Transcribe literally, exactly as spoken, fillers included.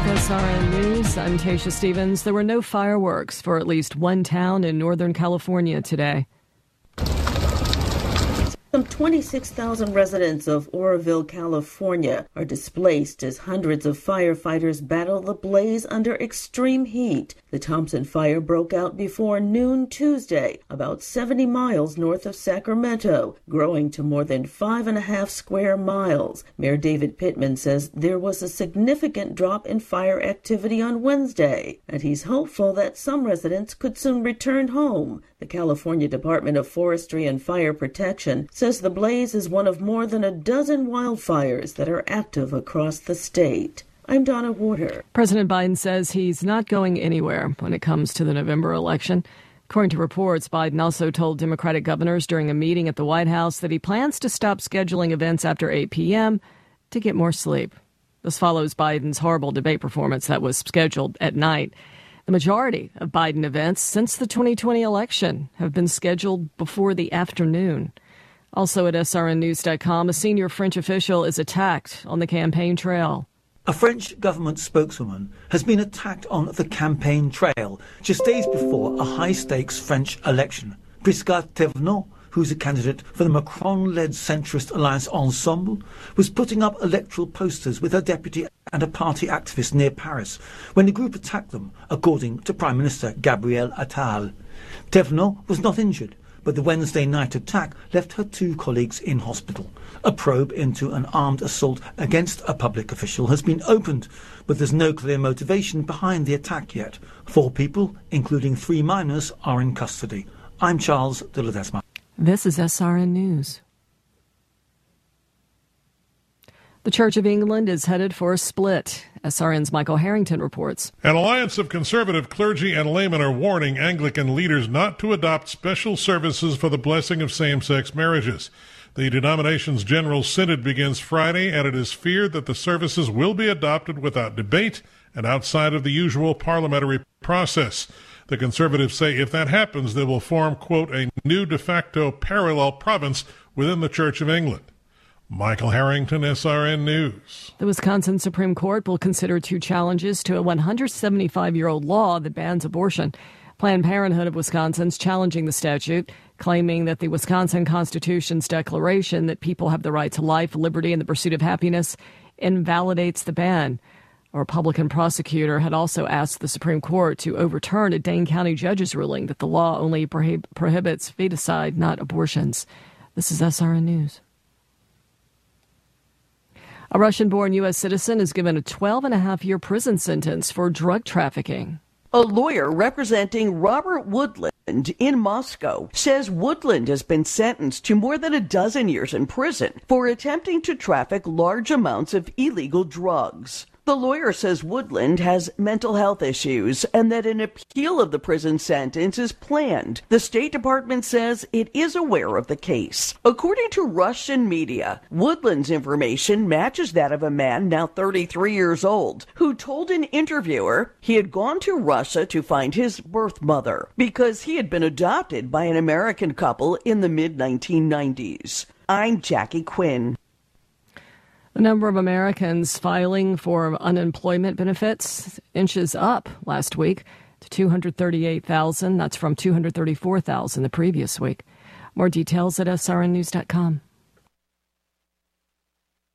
S R N News, I'm Tasha Stevens. There were no fireworks for at least one town in Northern California today. Some twenty-six thousand residents of Oroville, California are displaced as hundreds of firefighters battle the blaze under extreme heat. The Thompson Fire broke out before noon Tuesday, about seventy miles north of Sacramento, growing to more than five and a half square miles. Mayor David Pittman says there was a significant drop in fire activity on Wednesday, and he's hopeful that some residents could soon return home. The California Department of Forestry and Fire Protection says the blaze is one of more than a dozen wildfires that are active across the state. I'm Donna Warder. President Biden says he's not going anywhere when it comes to the November election. According to reports, Biden also told Democratic governors during a meeting at the White House that he plans to stop scheduling events after eight p.m. to get more sleep. This follows Biden's horrible debate performance that was scheduled at night. The majority of Biden events since the twenty twenty election have been scheduled before the afternoon. Also at S R N news dot com, a senior French official is attacked on the campaign trail. A French government spokeswoman has been attacked on the campaign trail just days before a high-stakes French election. Prisca Thévenot, who's a candidate for the Macron-led centrist alliance Ensemble, was putting up electoral posters with her deputy and a party activist near Paris when the group attacked them, according to Prime Minister Gabriel Attal. Thévenot was not injured, but the Wednesday night attack left her two colleagues in hospital. A probe into an armed assault against a public official has been opened, but there's no clear motivation behind the attack yet. Four people, including three minors, are in custody. I'm Charles de Ledesma. This is S R N News. The Church of England is headed for a split. S R N's Michael Harrington reports. An alliance of conservative clergy and laymen are warning Anglican leaders not to adopt special services for the blessing of same-sex marriages. The denomination's General Synod begins Friday, and it is feared that the services will be adopted without debate and outside of the usual parliamentary process. The conservatives say if that happens, they will form, quote, a new de facto parallel province within the Church of England. Michael Harrington, S R N News. The Wisconsin Supreme Court will consider two challenges to a one hundred seventy-five-year-old law that bans abortion. Planned Parenthood of Wisconsin's challenging the statute, claiming that the Wisconsin Constitution's declaration that people have the right to life, liberty, and the pursuit of happiness invalidates the ban. A Republican prosecutor had also asked the Supreme Court to overturn a Dane County judge's ruling that the law only prohib- prohibits feticide, not abortions. This is S R N News. A Russian-born U S citizen is given a twelve and a half year prison sentence for drug trafficking. A lawyer representing Robert Woodland in Moscow says Woodland has been sentenced to more than a dozen years in prison for attempting to traffic large amounts of illegal drugs. The lawyer says Woodland has mental health issues and that an appeal of the prison sentence is planned. The State Department says it is aware of the case. According to Russian media, Woodland's information matches that of a man now thirty-three years old who told an interviewer he had gone to Russia to find his birth mother because he had been adopted by an American couple in the mid nineteen nineties. I'm Jackie Quinn. The number of Americans filing for unemployment benefits inches up last week to two hundred thirty-eight thousand. That's from two hundred thirty-four thousand the previous week. More details at S R N news dot com.